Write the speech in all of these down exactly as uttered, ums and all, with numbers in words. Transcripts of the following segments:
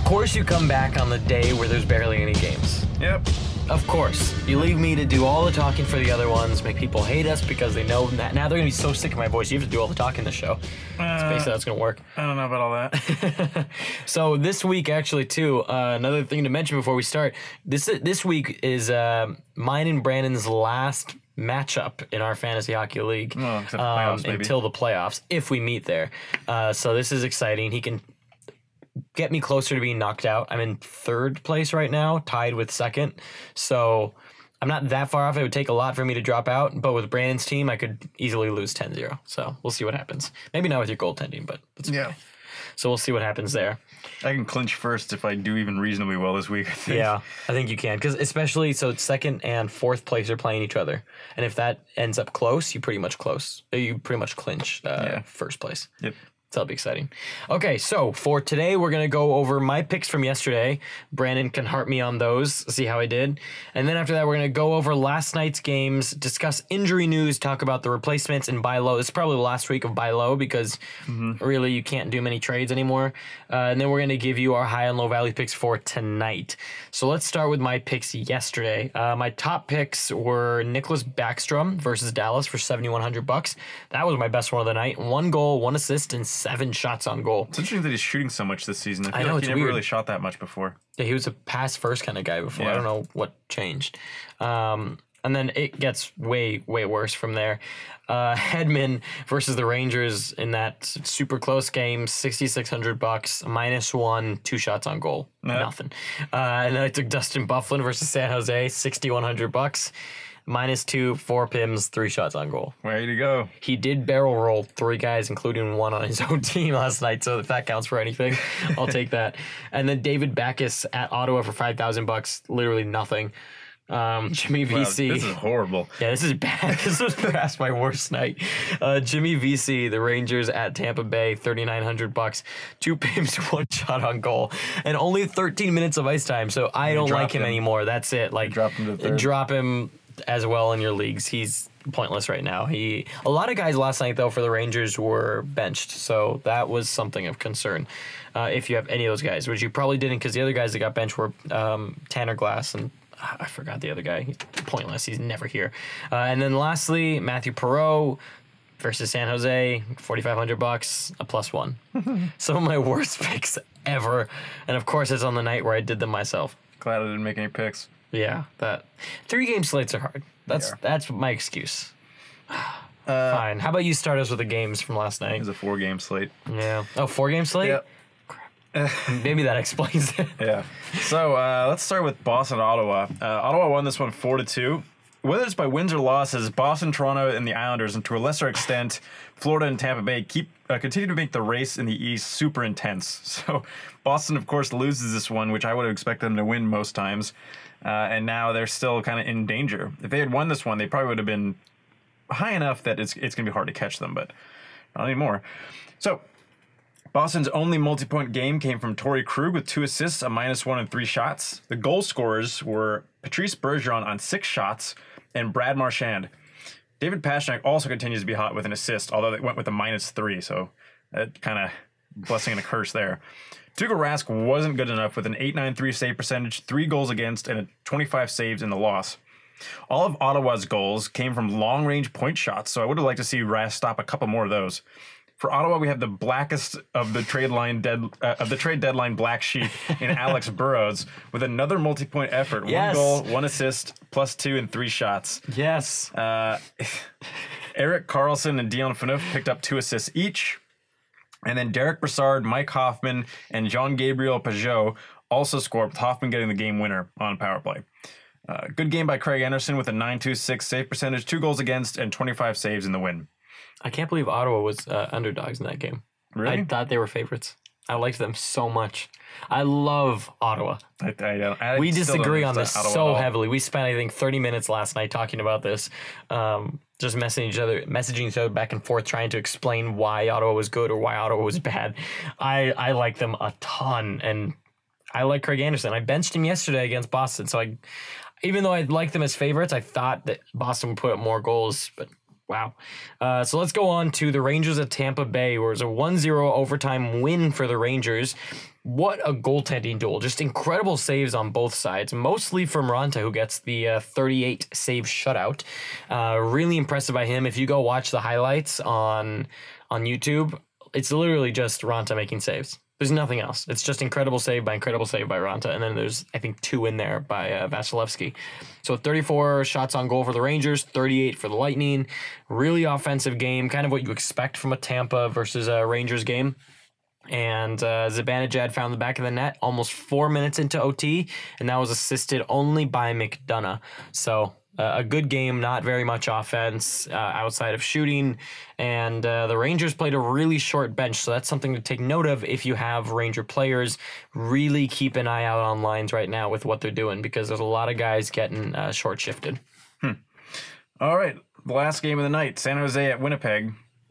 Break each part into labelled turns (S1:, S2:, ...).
S1: course you come back on the day where there's barely any games.
S2: Yep.
S1: Of course. You leave me to do all the talking for the other ones, make people hate us because they know that now they're going to be so sick of my voice. You have to do all the talking in the show. That's
S2: Uh,
S1: basically how it's going to work.
S2: I don't know about all that.
S1: So this week, actually, too, uh, another thing to mention before we start, this this week is uh, mine and Brandon's last matchup in our fantasy hockey league
S2: Oh, except the playoffs,
S1: um,
S2: maybe.
S1: until the playoffs, if we meet there. Uh, so this is exciting. He can get me closer to being knocked out. I'm in third place right now, tied with second. So I'm not that far off. It would take a lot for me to drop out, but with Brandon's team, I could easily lose ten zero. So we'll see what happens. Maybe not with your goaltending, but that's okay.
S2: Yeah.
S1: So we'll see what happens there.
S2: I can clinch first if I do even reasonably well this week, I think.
S1: Yeah, I think you can. Because especially, so second and fourth place are playing each other. And if that ends up close, you pretty much close. You pretty much clinch uh,
S2: Yeah.
S1: first place.
S2: Yep.
S1: So that'll be exciting. Okay, so for today, we're going to go over my picks from yesterday. Brandon can heart me on those, see how I did. And then after that, we're going to go over last night's games, discuss injury news, talk about the replacements and buy low. This is probably the last week of buy low because mm-hmm. really you can't do many trades anymore. Uh, and then we're going to give you our high and low value picks for tonight. So let's start with my picks yesterday. Uh, my top picks were Nicholas Backstrom versus Dallas for seventy-one hundred bucks. That was my best one of the night. One goal, one assist, and seven shots on goal.
S2: It's interesting that he's shooting so much this season. I, feel
S1: I know,
S2: like
S1: it's
S2: he never
S1: weird.
S2: really shot that much before.
S1: Yeah, he was a pass first kind of guy before.
S2: Yeah.
S1: I don't know what changed. Um, and then it gets way, way worse from there. Uh, Hedman versus the Rangers in that super close game, sixty-six hundred bucks, minus one, two shots on goal.
S2: Yep.
S1: Nothing. Uh, and then I took Dustin Bufflin versus San Jose, sixty-one hundred bucks. Minus two, four P I Ms, three shots on goal.
S2: Way to go.
S1: He did barrel roll three guys, including one on his own team last night. So if that counts for anything, I'll take that. And then David Backes at Ottawa for five thousand bucks, literally nothing. Um, Jimmy
S2: Wow,
S1: V C.
S2: this is horrible.
S1: Yeah, this is bad. This was perhaps my worst night. Uh, Jimmy V C, the Rangers at Tampa Bay, thirty-nine hundred bucks, two P I Ms, one shot on goal, and only thirteen minutes of ice time. So I don't like
S2: dropped
S1: him,
S2: him.
S1: anymore. That's it. Like,
S2: dropped him to third.
S1: Drop him as well in your leagues. He's pointless right now. He a lot of guys last night though for the Rangers were benched, so that was something of concern. Uh, if you have any of those guys, which you probably didn't, because the other guys that got benched were um, Tanner Glass and uh, I forgot the other guy. He's pointless. He's never here. Uh, and then lastly, Matthew Perreault versus San Jose, forty-five hundred bucks, a plus one. Some of my worst picks ever, and of course it's on the night where I did them myself.
S2: Glad I didn't make any picks.
S1: Yeah, that three game slates are hard. That's
S2: are.
S1: that's my excuse.
S2: Uh,
S1: Fine. How about you start us with the games from last
S2: It
S1: night?
S2: was a four-game slate.
S1: Yeah. Oh, four game slate?
S2: Yep.
S1: Maybe that explains it.
S2: Yeah. So uh, let's start with Boston, Ottawa. Uh, Ottawa won this one four to two. Whether it's by wins or losses, Boston, Toronto, and the Islanders, and to a lesser extent, Florida and Tampa Bay, keep uh, continue to make the race in the East super intense. So Boston, of course, loses this one, which I would have expected them to win most times. Uh, and now they're still kind of in danger. If they had won this one, they probably would have been high enough that it's it's going to be hard to catch them, but not anymore. So Boston's only multi-point game came from Torrey Krug with two assists, a minus one, and three shots. The goal scorers were Patrice Bergeron on six shots and Brad Marchand. David Pastrnak also continues to be hot with an assist, although they went with a minus three, so that kind of blessing and a curse there. Tuukka Rask wasn't good enough with an eight ninety-three save percentage, three goals against, and a twenty-five saves in the loss. All of Ottawa's goals came from long-range point shots, so I would have liked to see Rask stop a couple more of those. For Ottawa, we have the blackest of the trade line dead uh, of the trade deadline black sheep in Alex Burrows with another multi-point effort.
S1: Yes.
S2: One goal, one assist, plus two, and three shots.
S1: Yes.
S2: Uh, Eric Carlson and Dion Phaneuf picked up two assists each. And then Derek Brassard, Mike Hoffman, and Jean-Gabriel Pajot also scored, with Hoffman getting the game winner on power play. Uh, good game by Craig Anderson with a nine two six save percentage, two goals against, and twenty-five saves in the win.
S1: I can't believe Ottawa was uh, underdogs in that game.
S2: Really?
S1: I thought they were favorites. I liked them so much. I love Ottawa.
S2: I, I don't, I
S1: We
S2: still don't
S1: disagree on this
S2: understand Ottawa
S1: so
S2: at all.
S1: heavily. We spent, I think, thirty minutes last night talking about this, um, just messaging each other, messaging each other back and forth, trying to explain why Ottawa was good or why Ottawa was bad. I, I like them a ton, and I like Craig Anderson. I benched him yesterday against Boston, so I, even though I liked them as favorites, I thought that Boston would put up more goals, but Wow. Uh, so let's go on to the Rangers at Tampa Bay, where it was a one zero overtime win for the Rangers. What a goaltending duel. Just incredible saves on both sides, mostly from Ranta, who gets the uh, thirty-eight save shutout. Uh, really impressive by him. If you go watch the highlights on on YouTube, it's literally just Ranta making saves. There's nothing else. It's just incredible save by incredible save by Ranta. And then there's, I think, two in there by uh, Vasilevsky. So thirty-four shots on goal for the Rangers, thirty-eight for the Lightning. Really offensive game, kind of what you expect from a Tampa versus a Rangers game. And uh, Zibanejad found the back of the net almost four minutes into O T, and that was assisted only by McDonough. So uh, a good game, not very much offense uh, outside of shooting. And uh, the Rangers played a really short bench, so that's something to take note of if you have Ranger players. Really keep an eye out on lines right now with what they're doing, because there's a lot of guys getting uh, short shifted.
S2: Hmm. All right, the last game of the night, San Jose at Winnipeg.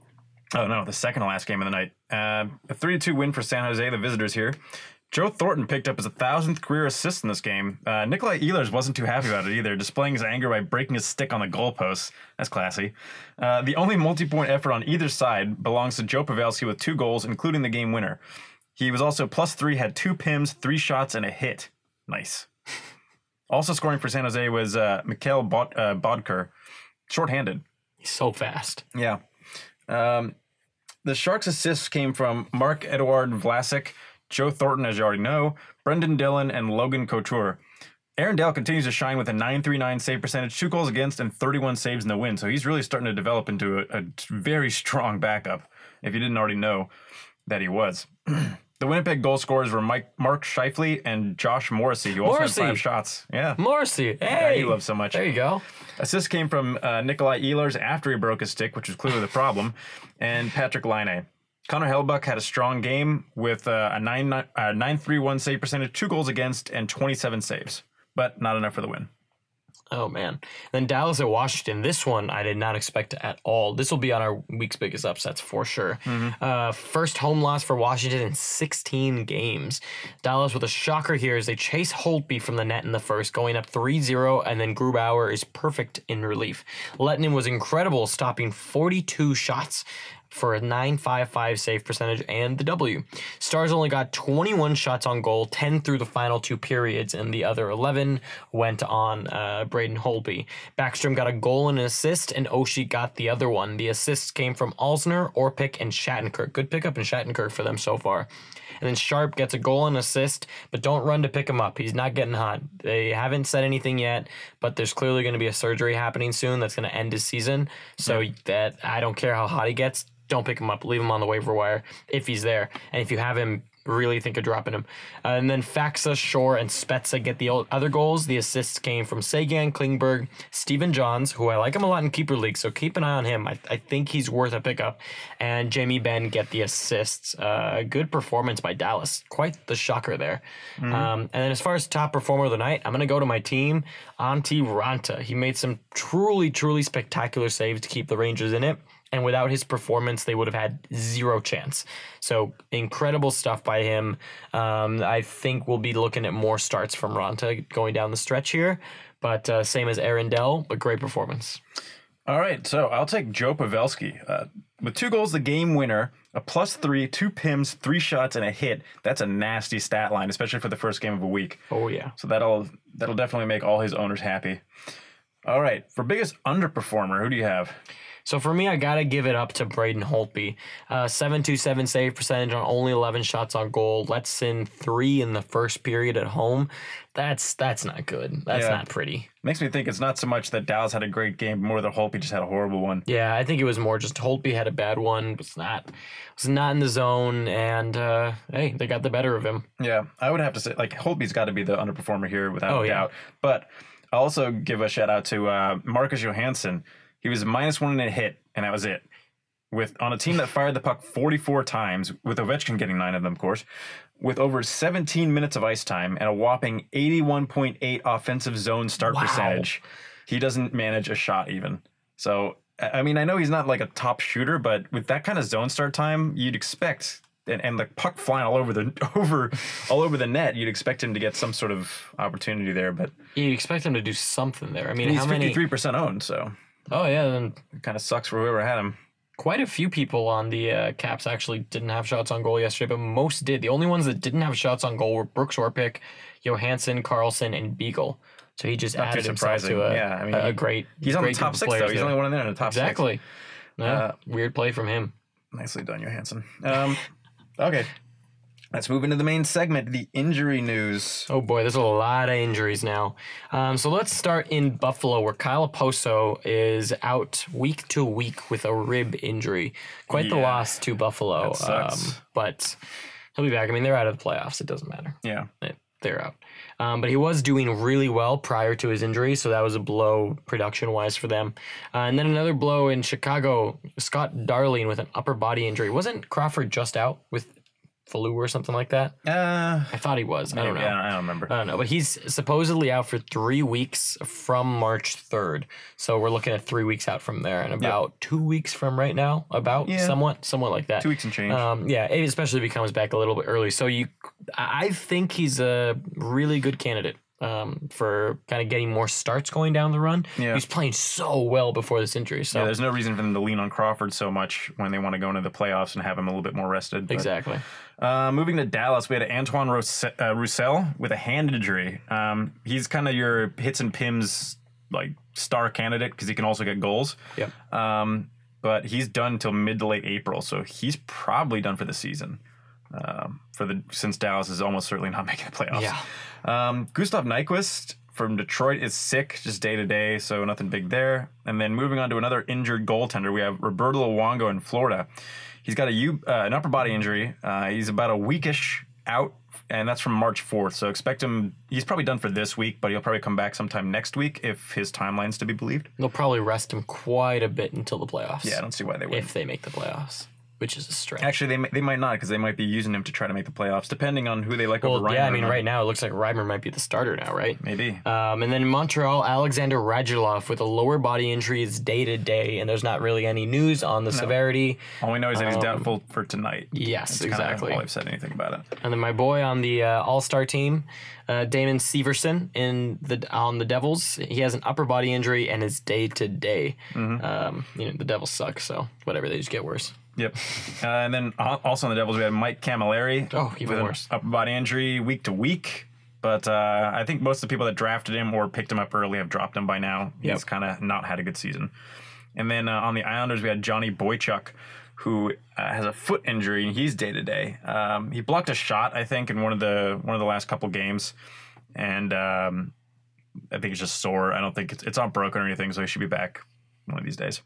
S2: Oh, no, the second to last game of the night. Uh, a three to two win for San Jose, the visitors here. Joe Thornton picked up his one thousandth career assist in this game. Uh, Nikolai Ehlers wasn't too happy about it either, displaying his anger by breaking his stick on the goalpost. That's classy. Uh, the only multi-point effort on either side belongs to Joe Pavelski with two goals, including the game winner. He was also plus three, had two P I Ms, three shots, and a hit. Nice. Also scoring for San Jose was uh, Mikhail Bod- uh, Bodker, shorthanded.
S1: He's so fast.
S2: Yeah. Um, the Sharks' assists came from Marc-Edouard Vlasic, Joe Thornton, as you already know, Brendan Dillon, and Logan Couture. Aaron Dell continues to shine with a nine thirty-nine save percentage, two goals against, and thirty-one saves in the win. So he's really starting to develop into a, a very strong backup, if you didn't already know that he was. The Winnipeg goal scorers were Mike, Mark Scheifele and Josh Morrissey, who also
S1: Morrissey.
S2: had five shots. Yeah.
S1: Morrissey,
S2: Yeah,
S1: hey!
S2: he loves so much.
S1: There you go.
S2: Assists came from uh, Nikolai Ehlers after he broke his stick, which was clearly the problem, and Patrick Laine. Connor Hellebuyck had a strong game with uh, a nine thirty-one save percentage, two goals against, and twenty-seven saves, but not enough for the win.
S1: Oh, man. Then Dallas at Washington. This one I did not expect at all. This will be on our week's biggest upsets for sure. Mm-hmm. Uh, first home loss for Washington in sixteen games. Dallas with a shocker here as they chase Holtby from the net in the first, going up three zero, and then Grubauer is perfect in relief. Lettinen was incredible, stopping forty-two shots for a nine fifty-five save percentage and the W. Stars only got twenty-one shots on goal, ten through the final two periods, and the other eleven went on uh, Braden Holtby. Backstrom got a goal and an assist, and Oshie got the other one. The assists came from Alzner, Orpik, and Shattenkirk. Good pickup in Shattenkirk for them so far. And then Sharp gets a goal and assist, but don't run to pick him up. He's not getting hot. They haven't said anything yet, but there's clearly going to be a surgery happening soon that's going to end his season. So yeah. that I don't care how hot he gets. Don't pick him up. Leave him on the waiver wire if he's there. And if you have him, really think of dropping him. Uh, and then Faxa, Shore, and Spezza get the other goals. The assists came from Sagan, Klingberg, Steven Johns, who I like him a lot in keeper league, so keep an eye on him. I, I think he's worth a pickup. And Jamie Benn get the assists. Uh, good performance by Dallas. Quite the shocker there. Mm-hmm. Um, and then as far as top performer of the night, I'm going to go to my team, Antti Ranta. He made some truly, truly spectacular saves to keep the Rangers in it. And without his performance, they would have had zero chance. So incredible stuff by him. Um, I think we'll be looking at more starts from Ranta going down the stretch here. But uh, same as Aaron Dell, but great performance.
S2: All right, so I'll take Joe Pavelski. Uh, with two goals, the game winner, a plus three, two P I Ms, three shots, and a hit. That's a nasty stat line, especially for the first game of a week.
S1: Oh, yeah.
S2: So that'll that'll definitely make all his owners happy. All right, for biggest underperformer, who do you have?
S1: So for me, I got to give it up to Braden Holtby. Uh, seven twenty-seven save percentage on only eleven shots on goal. Lets in three in the first period at home. That's that's not good. That's
S2: yeah.
S1: not pretty.
S2: Makes me think it's not so much that Dallas had a great game, more that Holtby just had a horrible one.
S1: Yeah, I think it was more just Holtby had a bad one. Was not was not in the zone, and uh, hey, they got the better of him.
S2: Yeah, I would have to say, like, Holtby's got to be the underperformer here without
S1: oh,
S2: a
S1: yeah.
S2: doubt. But I'll also give a shout out to uh, Marcus Johansson. He was minus one in a hit, and that was it. With on a team that fired the puck forty-four times, with Ovechkin getting nine of them, of course, with over seventeen minutes of ice time and a whopping eighty-one point eight offensive zone start
S1: wow.
S2: percentage, he doesn't manage a shot even. So, I mean, I know he's not like a top shooter, but with that kind of zone start time, you'd expect, and, and the puck flying all over the over all over the net, you'd expect him to get some sort of opportunity there. But
S1: you expect him to do something there. I mean,
S2: he's
S1: how many?
S2: fifty-three percent owned, so.
S1: Oh yeah, then
S2: It kind of sucks for whoever had him.
S1: quite a few people on the uh, Caps actually didn't have shots on goal yesterday, but most did. The only ones that didn't have shots on goal were Brooks Orpik, Johansson, Carlson, and Beagle. So he just
S2: Not too
S1: added himself
S2: surprising.
S1: to a,
S2: Yeah, I mean,
S1: a, a
S2: he-
S1: great.
S2: He's on the
S1: great
S2: top
S1: group of
S2: six, though.
S1: players
S2: He's the
S1: there.
S2: only one in there in the top six.
S1: Exactly. Yeah,
S2: Uh,
S1: weird play from him.
S2: Nicely done, Johansson. Um, okay. Let's move into the main segment, the injury news.
S1: Oh boy, there's a lot of injuries now. Um, so let's start in Buffalo, where Kyle Oposo is out week to week with a rib injury. Quite the
S2: Yeah.
S1: loss to Buffalo.
S2: That sucks.
S1: Um, but he'll be back. I mean, they're out of the playoffs. It doesn't matter.
S2: Yeah.
S1: They- They're out. Um, but he was doing really well prior to his injury, so that was a blow production-wise for them. Uh, and then another blow in Chicago, Scott Darling with an upper body injury. Wasn't Crawford just out with flu or something like that?
S2: Uh,
S1: I thought he was. I don't know.
S2: maybe. I don't, I don't remember.
S1: I don't know, but he's supposedly out for three weeks from March third. So we're looking at three weeks out from there, and about two weeks from right now, about
S2: Yeah.
S1: somewhat, somewhat like that.
S2: Two weeks and change.
S1: Um, yeah, especially if he comes back a little bit early. So you, I think he's a really good candidate um, for kind of getting more starts going down the run.
S2: Yeah.
S1: He was playing so well before this injury. So
S2: yeah, there's no reason for them to lean on Crawford so much when they want to go into the playoffs and have him a little bit more rested. But,
S1: exactly.
S2: Uh, moving to Dallas, we had Antoine Rousse- uh, Roussel with a hand injury. Um, he's kind of your hits and pims like star candidate because he can also get goals.
S1: Yep.
S2: Um, but he's done until mid to late April, so he's probably done for the season. Um, for the since Dallas is almost certainly not making the playoffs.
S1: Yeah.
S2: Um, Gustav Nyquist from Detroit is sick, just day to day, so nothing big there. And then moving on to another injured goaltender, we have Roberto Luongo in Florida. He's got a U, uh, an upper body injury. Uh, he's about a weekish out, and that's from March fourth. So expect him. He's probably done for this week, but he'll probably come back sometime next week if his timeline's to be believed.
S1: They'll probably rest him quite a bit until the playoffs.
S2: Yeah, I don't see why they would.
S1: if they make the playoffs, which is a stretch.
S2: Actually, they may, they might not because they might be using him to try to make the playoffs, depending on who they like over
S1: well,
S2: Reimer.
S1: yeah, I
S2: or
S1: mean,
S2: not.
S1: right now it looks like Reimer might be the starter now, right?
S2: Maybe.
S1: Um, and then in Montreal, Alexander Radulov with a lower body injury is day to day, and there's not really any news on the severity.
S2: All we know is that he's doubtful for tonight.
S1: Yes,
S2: That's kinda
S1: exactly.
S2: all I've said anything about it.
S1: And then my boy on the uh, All Star team, uh, Damon Severson in the on the Devils, he has an upper body injury and is day to day. Um, You know, the Devils suck, so whatever, they just get worse.
S2: Yep. Uh, and then al- also on the Devils, we had Mike Camilleri.
S1: Oh, even
S2: with
S1: worse.
S2: An upper body injury week to week. But uh, I think most of the people that drafted him or picked him up early have dropped him by now. He's
S1: Yep.
S2: kind of not had a good season. And then uh, on the Islanders, we had Johnny Boychuk, who uh, has a foot injury, and he's day to day. Um, He blocked a shot, I think, in one of the one of the last couple games, and um, I think it's just sore. I don't think it's, it's not broken or anything, so he should be back one of these days.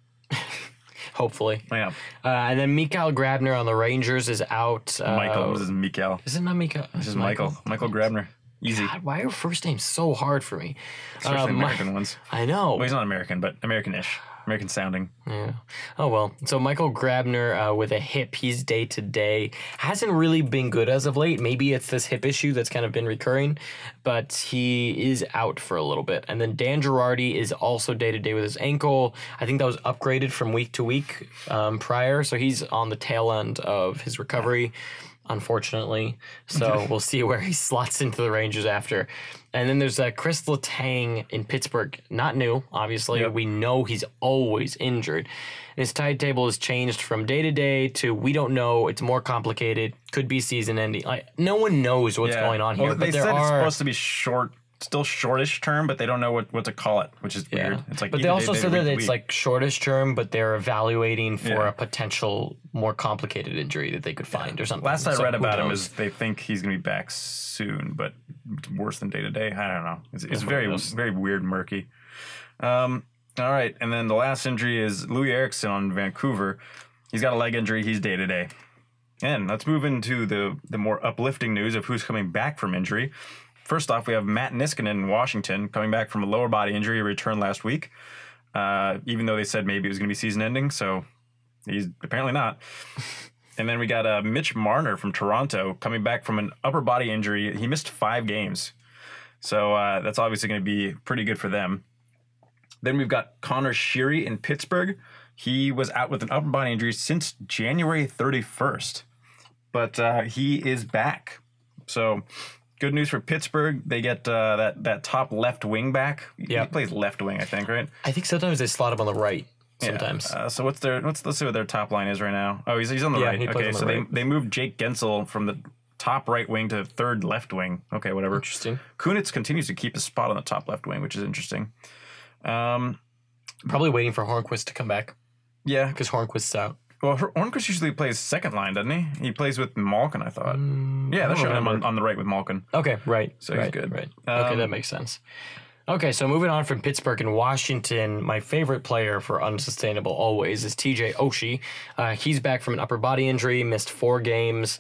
S1: Hopefully.
S2: Yeah,
S1: Uh, and then Mikael Grabner on the Rangers is out. Uh,
S2: Michael. This is Mikael.
S1: Is it not Mikael?
S2: This is Michael. Michael Grabner. Easy.
S1: God, why are first names so hard for me?
S2: Especially
S1: Uh, Mi-
S2: American ones.
S1: I know.
S2: Well, he's not American, but American-ish. American sounding.
S1: Yeah. Oh well. So Michael Grabner uh, with a hip, he's day to day. Hasn't really been good as of late. Maybe it's this hip issue that's kind of been recurring, but he is out for a little bit. And then Dan Girardi is also day to day with his ankle. I think that was upgraded from week to week um, prior, so he's on the tail end of his recovery, unfortunately. So we'll see where he slots into the Rangers after. And then there's uh, Chris Letang in Pittsburgh. Not new, obviously.
S2: Yep.
S1: We know he's always injured. His tide table has changed from day to day to we don't know. It's more complicated. Could be season ending. Like, no one knows what's
S2: Yeah.
S1: going on here.
S2: Well, they
S1: but there
S2: said
S1: are,
S2: it's supposed to be short, still shortish term, but they don't know what, what to call it, which is
S1: yeah.
S2: weird. It's like
S1: but they
S2: either
S1: also
S2: day-to-day
S1: said
S2: or
S1: that
S2: week to
S1: it's
S2: week.
S1: like shortish term, but they're evaluating for
S2: Yeah.
S1: a potential more complicated injury that they could find or something.
S2: Last I
S1: So
S2: read
S1: who
S2: about him
S1: knows?
S2: is they think he's going to be back soon, but it's worse than day to day. I don't know. It's, it's
S1: who
S2: very
S1: knows?
S2: very weird, murky. Um, all right, and then the last injury is Louis Eriksson on Vancouver. He's got a leg injury. He's day to day. And let's move into the the more uplifting news of who's coming back from injury. First off, we have Matt Niskanen in Washington coming back from a lower body injury. He returned last week, uh, even though they said maybe it was going to be season ending. So he's apparently not. And then we got uh, Mitch Marner from Toronto coming back from an upper body injury. He missed five games. So uh, that's obviously going to be pretty good for them. Then we've got Connor Sheary in Pittsburgh. He was out with an upper body injury since January thirty-first. But uh, he is back. So good news for Pittsburgh. They get uh, that that top left wing back.
S1: Yeah.
S2: He plays left wing, I think, right?
S1: I think sometimes they slot him on the right. Sometimes.
S2: Yeah. Uh, so what's their let's let's see what their top line is right now. Oh, he's he's on the
S1: Yeah,
S2: right.
S1: he plays
S2: Okay,
S1: on the
S2: so
S1: right.
S2: they they moved Jake Gensel from the top right wing to third left wing. Okay, whatever.
S1: Interesting.
S2: Kunitz continues to keep his spot on the top left wing, which is interesting. Um,
S1: Probably waiting for Hornquist to come back
S2: yeah.
S1: because Hornquist's out.
S2: Well, Hornquist usually plays second line, doesn't he? He plays with Malkin, I thought.
S1: Mm,
S2: yeah,
S1: I
S2: they're
S1: don't
S2: showing him on,
S1: remember.
S2: on the right with Malkin.
S1: Okay, right.
S2: So he's
S1: right,
S2: good.
S1: Right. okay,
S2: Um,
S1: that makes sense. Okay, so moving on from Pittsburgh and Washington, my favorite player for unsustainable always is T J Oshie. Uh, he's back from an upper body injury, missed four games,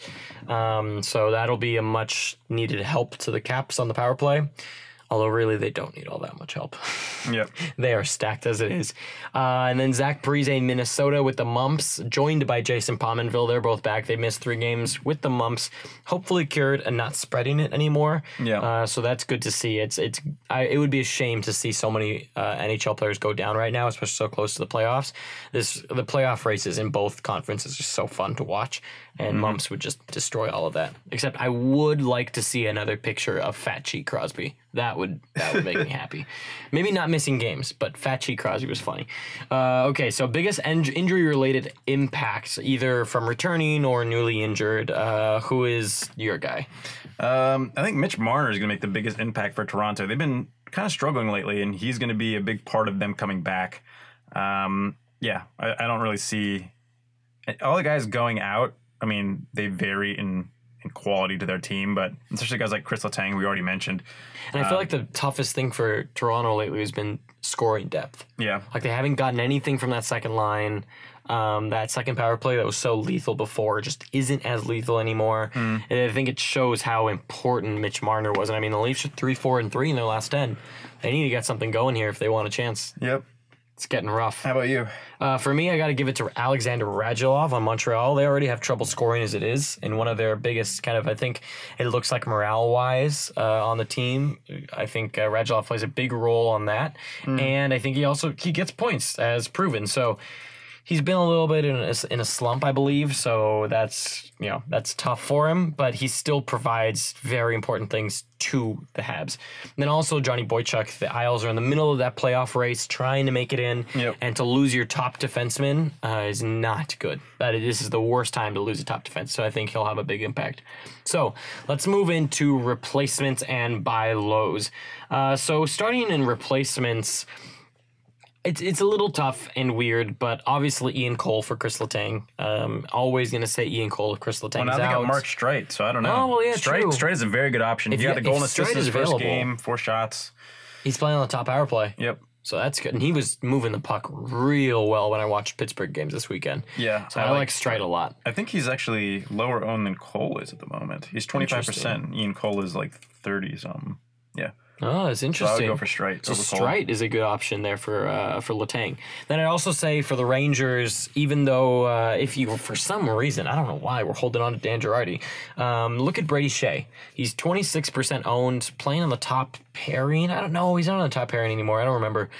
S1: um, so that'll be a much needed help to the Caps on the power play. Although really they don't need all that much help.
S2: Yep.
S1: They are stacked as it is. Uh, and then Zach Parise in Minnesota with the mumps, joined by Jason Pominville. They're both back. They missed three games with the mumps, hopefully cured and not spreading it anymore.
S2: Yeah.
S1: Uh, so that's good to see. It's it's I, it would be a shame to see so many uh, N H L players go down right now, especially so close to the playoffs. This the playoff races in both conferences are so fun to watch, and
S2: Mm-hmm.
S1: mumps would just destroy all of that. Except I would like to see another picture of Fat Cheek Crosby. That would that would make me happy. Maybe not missing games, but Fat Cheek Crosby was funny. Uh, okay, so biggest en- injury-related impacts, either from returning or newly injured. Uh, who is your guy?
S2: Um, I think Mitch Marner is going to make the biggest impact for Toronto. They've been kind of struggling lately, and he's going to be a big part of them coming back. Um, yeah, I, I don't really see all the guys going out. I mean, they vary in, in quality to their team, but especially guys like Chris Letang, we already mentioned.
S1: And I feel like the toughest thing for Toronto lately has been scoring depth.
S2: Yeah,
S1: Like they haven't gotten anything from that second line. Um, that second power play that was so lethal before just isn't as lethal anymore. And I think it shows how important Mitch Marner was. And I mean, the Leafs are three, four, and three in their last ten. They need to get something going here if they want a chance.
S2: yep.
S1: It's getting rough.
S2: How about you?
S1: Uh, for me, I got to give it to Alexander Radulov on Montreal. They already have trouble scoring as it is, and one of their biggest kind of, I think, it looks like morale-wise uh, on the team. I think uh, Radulov plays a big role on that, and I think he also he gets points as proven. So he's been a little bit in a, in a slump, I believe. So that's you know that's tough for him, but he still provides very important things to the Habs. And then also Johnny Boychuk. The Isles are in the middle of that playoff race, trying to make it in,
S2: Yep.
S1: and to lose your top defenseman uh, is not good. That is, this is the worst time to lose a top defense. So I think he'll have a big impact. So let's move into replacements and buy lows. Uh, so starting in replacements. It's it's a little tough and weird, but obviously Ian Cole for Chris Letang. Um, always going to say Ian Cole if Chris Letang's
S2: Well, now they
S1: out.
S2: got Mark Streit, so I don't know.
S1: Oh, well, yeah,
S2: Streit,
S1: true.
S2: Streit is a very good option.
S1: If
S2: he
S1: you-
S2: got the goal
S1: if
S2: and assist
S1: Streit
S2: his
S1: is
S2: first
S1: available-
S2: game, four shots.
S1: He's playing on the top power play.
S2: Yep.
S1: So that's good. And he was moving the puck real well when I watched Pittsburgh games this weekend.
S2: Yeah,
S1: So I, like Streit a lot.
S2: I think he's actually lower owned than Cole is at the moment. He's twenty-five percent. Ian Cole is like thirty something. Yeah.
S1: Oh, that's
S2: So I would
S1: interesting.
S2: go for Streit.
S1: So
S2: over Cole.
S1: Streit is a good option there for uh, for Letang. Then I'd also say for the Rangers, even though uh, if you for some reason I don't know why we're holding on to Dan Girardi, um, look at Brady Shea. He's twenty-six percent owned, playing on the top pairing. I don't know. He's not on the top pairing anymore. I don't remember.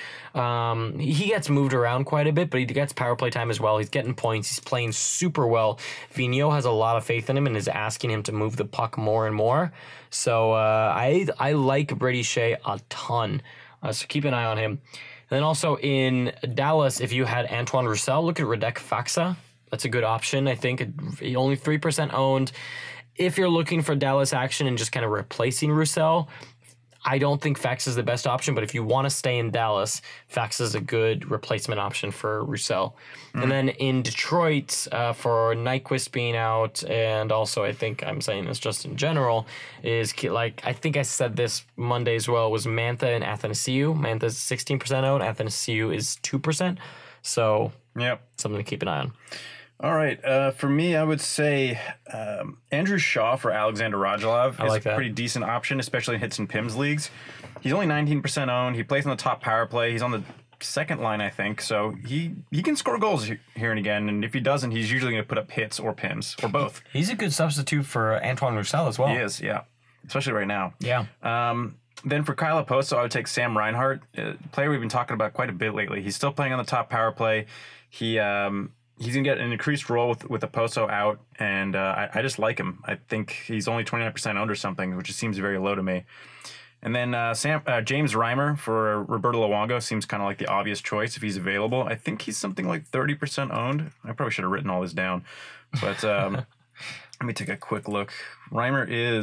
S1: Um, he gets moved around quite a bit, but he gets power play time as well. He's getting points. He's playing super well. Vigneault has a lot of faith in him and is asking him to move the puck more and more. So uh, I I like Brady Shea a ton. Uh, so keep an eye on him. And then also in Dallas, if you had Antoine Roussel, look at Radek Faksa. That's a good option. I think He only three percent owned. If you're looking for Dallas action and just kind of replacing Roussel, I don't think Fax is the best option, but if you want to stay in Dallas, Fax is a good replacement option for Roussel. Mm. And then in Detroit, uh, for Nyquist being out, and also I think I'm saying this just in general, is like, I think I said this Monday as well, was Mantha and Athanasiou. Mantha's sixteen percent owned, Athanasiou is two percent. So
S2: Yep.
S1: something to keep an eye on.
S2: All right. Uh, for me, I would say um, Andrew Shaw for Alexander Radulov
S1: I
S2: is
S1: like
S2: a
S1: that.
S2: pretty decent option, especially in hits and P I Ms leagues. He's only nineteen percent owned. He plays on the top power play. He's on the second line, I think. So he, he can score goals he- here and again. And if he doesn't, he's usually going to put up hits or P I Ms or both.
S1: He's a good substitute for Antoine Roussel as well.
S2: He is, yeah. Especially right now.
S1: Yeah.
S2: Um, then for Kyle Oposo, I would take Sam Reinhart, a player we've been talking about quite a bit lately. He's still playing on the top power play. He um, he's gonna get an increased role with with Oposo out, and uh, I, I just like him. I think he's only twenty-nine percent owned or something, which just seems very low to me. And then uh, Sam uh, James Reimer for Roberto Luongo seems kind of like the obvious choice if he's available. I think he's something like thirty percent owned. I probably should have written all this down, but um, let me take a quick look. Reimer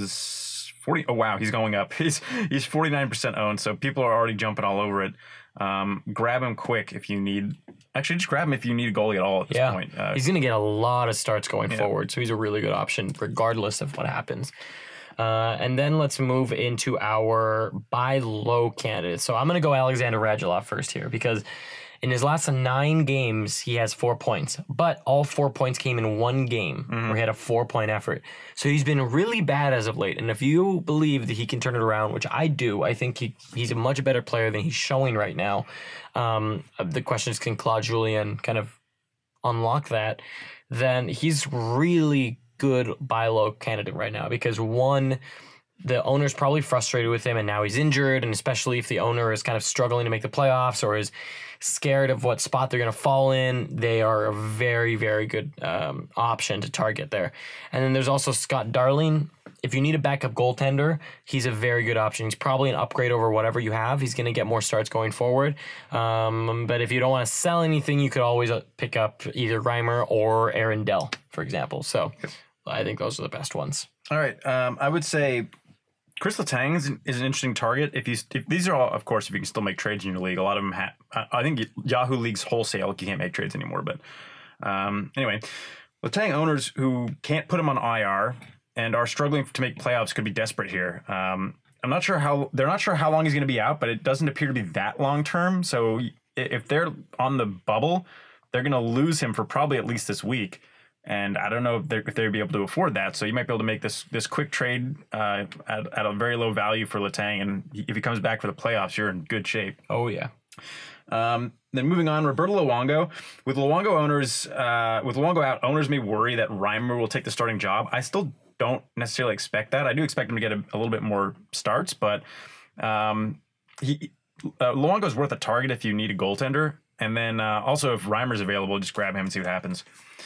S2: is forty. Oh wow, he's going up. He's he's forty-nine percent owned, so people are already jumping all over it. Um, grab him quick if you need. Actually, just grab him if you need a goalie at all at this
S1: yeah.
S2: point. Uh,
S1: he's going to get a lot of starts going
S2: yeah.
S1: forward, so he's a really good option regardless of what happens. Uh, and then let's move into our buy low candidates. So I'm going to go Alexander Radulov first here because in his last nine games, he has four points. But all four points came in one game mm-hmm. where he had a four-point effort. So he's been really bad as of late. And if you believe that he can turn it around, which I do, I think he, he's a much better player than he's showing right now. Um, the question is, can Claude Julien kind of unlock that? Then he's really good buy low candidate right now because one, the owner's probably frustrated with him and now he's injured, and especially if the owner is kind of struggling to make the playoffs or is scared of what spot they're going to fall in, they are a very, very good um, option to target there. And then there's also Scott Darling. If you need a backup goaltender, he's a very good option. He's probably an upgrade over whatever you have. He's going to get more starts going forward. Um, but if you don't want to sell anything, you could always pick up either Reimer or Aaron Dell, for example. So I think those are the best ones.
S2: All right. Um, I would say Chris Letang is an, is an interesting target. If you if these are all, of course, if you can still make trades in your league, a lot of them have. I think Yahoo League's wholesale, you can't make trades anymore. But um, anyway, Letang owners who can't put him on I R and are struggling to make playoffs could be desperate here. Um, I'm not sure how they're not sure how long he's going to be out, but it doesn't appear to be that long term. So if they're on the bubble, they're going to lose him for probably at least this week. And I don't know if, if they'd be able to afford that. So you might be able to make this this quick trade uh, at, at a very low value for Letang. And if he comes back for the playoffs, you're in good shape.
S1: Oh, yeah.
S2: Um, then moving on, Roberto Luongo. With Luongo owners, uh, with Luongo out, owners may worry that Reimer will take the starting job. I still don't necessarily expect that. I do expect him to get a, a little bit more starts, but um, he uh, Luongo's worth a target if you need a goaltender. And then uh, also if Reimer's available, just grab him and see what happens.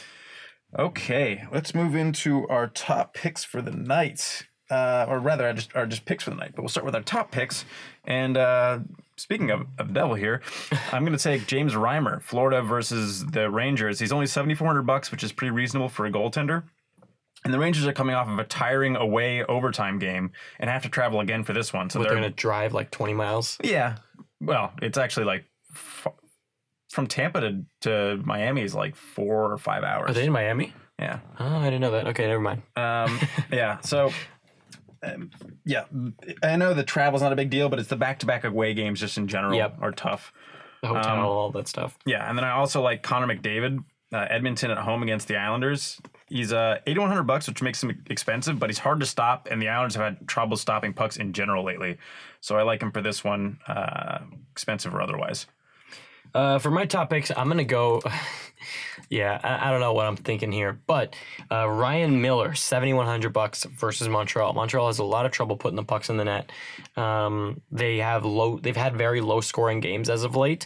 S2: Okay, let's move into our top picks for the night, uh, or rather, I just are just picks for the night. But we'll start with our top picks. And uh, speaking of, of devil here, I'm going to take James Reimer, Florida versus the Rangers. He's only seventy-four hundred bucks, which is pretty reasonable for a goaltender. And the Rangers are coming off of a tiring away overtime game and have to travel again for this one. So
S1: what,
S2: they're,
S1: they're going to drive like twenty miles.
S2: Yeah, well, it's actually like. F- From Tampa to, to Miami is like four or five hours.
S1: Are they in Miami?
S2: Yeah.
S1: Oh, I didn't know that. Okay, never mind.
S2: Um, yeah. So, um, yeah, I know the travel's not a big deal, but it's the back-to-back away games just in general
S1: Yep.
S2: are tough.
S1: The hotel,
S2: Um,
S1: all that stuff.
S2: Yeah, and then I also like Connor McDavid, uh, Edmonton at home against the Islanders. He's uh, eighty-one hundred bucks, which makes him expensive, but he's hard to stop, and the Islanders have had trouble stopping pucks in general lately. So I like him for this one, uh, expensive or otherwise.
S1: Uh, for my top picks, I'm going to go, yeah, I, I don't know what I'm thinking here, but uh, Ryan Miller, seventy-one hundred bucks versus Montreal. Montreal has a lot of trouble putting the pucks in the net. Um, they have low, they've had very low scoring games as of late.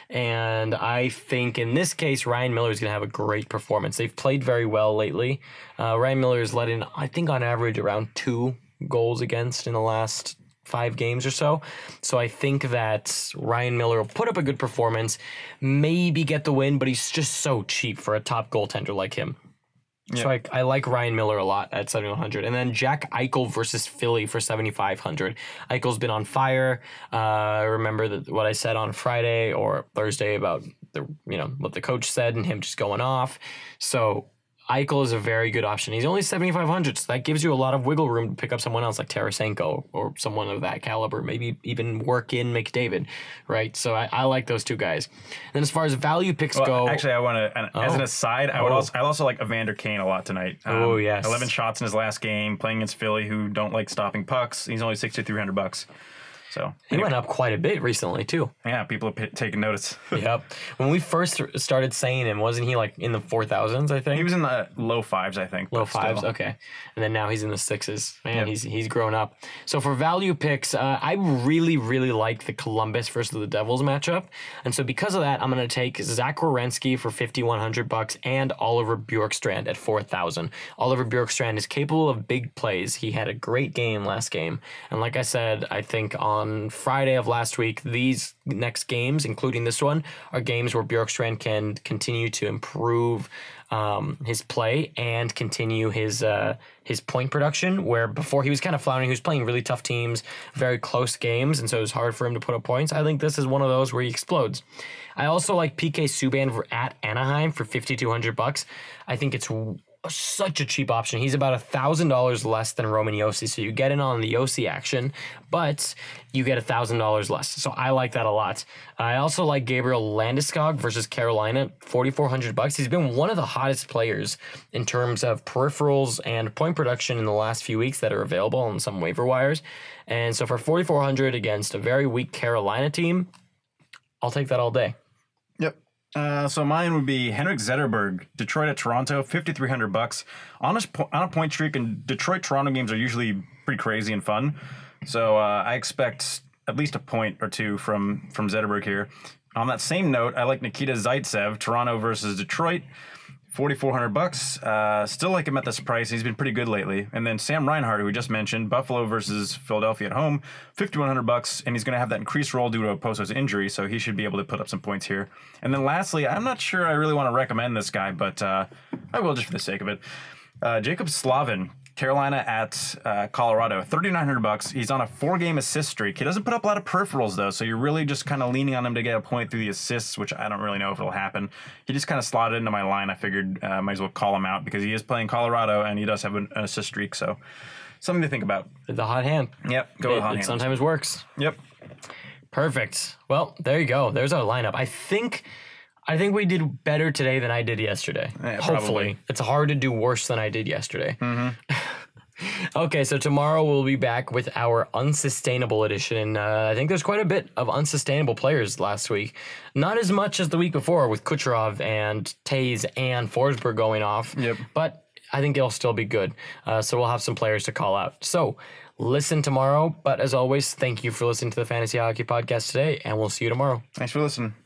S1: And I think in this case, Ryan Miller is going to have a great performance. They've played very well lately. Uh, Ryan Miller has let in, I think on average, around two goals against in the last five games or so. So I think that Ryan Miller will put up a good performance, maybe get the win, but he's just so cheap for a top goaltender like him. Yeah. So I, I like Ryan Miller a lot at seventy-one hundred. And then Jack Eichel versus Philly for seventy-five hundred. Eichel's been on fire. Uh, remember that what I said on Friday or Thursday about the you know what the coach said and him just going off. So Eichel is a very good option. He's only seventy-five hundred, so that gives you a lot of wiggle room to pick up someone else like Tarasenko or someone of that caliber, maybe even work in McDavid, right? So I, I like those two guys. And then as far as value picks
S2: well,
S1: go...
S2: Actually, I want to,
S1: oh.
S2: as an aside, I would
S1: oh.
S2: also I also like Evander Kane a lot tonight. Um,
S1: oh, yes.
S2: eleven shots in his last game, playing against Philly, who don't like stopping pucks. He's only sixty-three hundred bucks. So
S1: He
S2: anyway,
S1: went up quite a bit recently, too.
S2: yeah, people have p- taken notice.
S1: Yep. When we first started saying him, wasn't he like in the four thousands, I think?
S2: He was in the low fives, I think.
S1: Low
S2: but still.
S1: fives, okay. And then now he's in the sixes. Man,
S2: Yep.
S1: he's he's grown up. So for value picks, uh, I really, really like the Columbus versus the Devils matchup. And so because of that, I'm going to take Zach Werenski for fifty-one hundred bucks and Oliver Bjorkstrand at four thousand. Oliver Bjorkstrand is capable of big plays. He had a great game last game. And like I said, I think on Friday of last week, these next games, including this one, are games where Bjorkstrand can continue to improve um, his play and continue his uh, his point production, where before he was kind of floundering. He was playing really tough teams, very close games, and so it was hard for him to put up points. I think this is one of those where he explodes. I also like P K Subban for, at Anaheim for fifty-two hundred bucks. I think it's such a cheap option. He's about a thousand dollars less than Roman Josi, so you get in on the Josi action, but you get a thousand dollars less. So I like that a lot. I also like Gabriel Landeskog versus Carolina, forty-four hundred bucks. He's been one of the hottest players in terms of peripherals and point production in the last few weeks that are available on some waiver wires. And so for forty-four hundred against a very weak Carolina team, I'll take that all day.
S2: Yep. Uh, so mine would be Henrik Zetterberg, Detroit at Toronto, fifty-three hundred bucks. On a, on a point streak, and Detroit Toronto games are usually pretty crazy and fun. So uh, I expect at least a point or two from from Zetterberg here. On that same note, I like Nikita Zaitsev, Toronto versus Detroit, forty-four hundred bucks. Uh, still like him at this price. He's been pretty good lately. And then Sam Reinhart, who we just mentioned, Buffalo versus Philadelphia at home, fifty-one hundred bucks, and he's going to have that increased role due to a Oposo's injury, so he should be able to put up some points here. And then lastly, I'm not sure I really want to recommend this guy, but uh, I will just for the sake of it. Uh, Jacob Slavin, Carolina at uh, Colorado, thirty-nine hundred bucks. He's on a four-game assist streak. He doesn't put up a lot of peripherals, though, so you're really just kind of leaning on him to get a point through the assists, which I don't really know if it'll happen. He just kind of slotted into my line. I figured uh, might as well call him out because he is playing Colorado, and he does have an, an assist streak, so something to think about.
S1: The hot hand.
S2: Yep, go
S1: It,
S2: with hot
S1: it
S2: hand.
S1: sometimes works.
S2: Yep.
S1: Perfect. Well, there you go. There's our lineup. I think I think we did better today than I did yesterday.
S2: Yeah,
S1: Hopefully.
S2: probably.
S1: It's hard to do worse than I did yesterday. Mm-hmm. Okay, so tomorrow we'll be back with our unsustainable edition. Uh, I think there's quite a bit of unsustainable players last week. Not as much as the week before with Kucherov and Taze and Forsberg going off.
S2: Yep.
S1: But I think it'll still be good. Uh, so we'll have some players to call out. So listen tomorrow. But as always, thank you for listening to the Fantasy Hockey Podcast today, and we'll see you tomorrow.
S2: Thanks for listening.